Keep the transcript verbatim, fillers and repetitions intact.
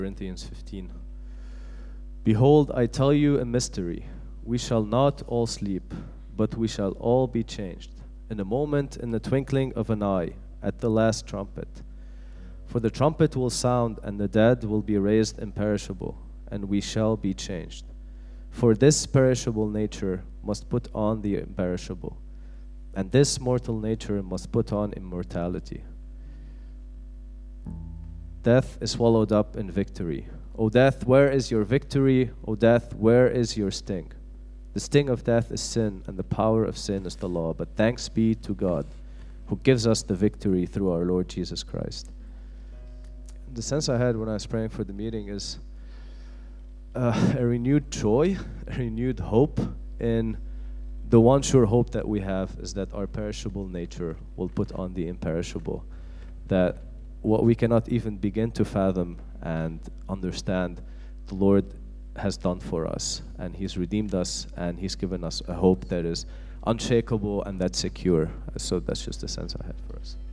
Corinthians fifteen. Behold, I tell you a mystery. We shall not all sleep, but we shall all be changed. In a moment, in the twinkling of an eye, at the last trumpet. For the trumpet will sound, and the dead will be raised imperishable, and we shall be changed. For this perishable nature must put on the imperishable, and this mortal nature must put on immortality. Death is swallowed up in victory. O death, where is your victory? O death, where is your sting? The sting of death is sin, and the power of sin is the law. But thanks be to God, who gives us the victory through our Lord Jesus Christ. The sense I had when I was praying for the meeting is uh, a renewed joy, a renewed hope in the one sure hope that we have is that our perishable nature will put on the imperishable. That what we cannot even begin to fathom and understand, the Lord has done for us, and He's redeemed us, and He's given us a hope that is unshakable and that's secure. So that's just the sense I had for us.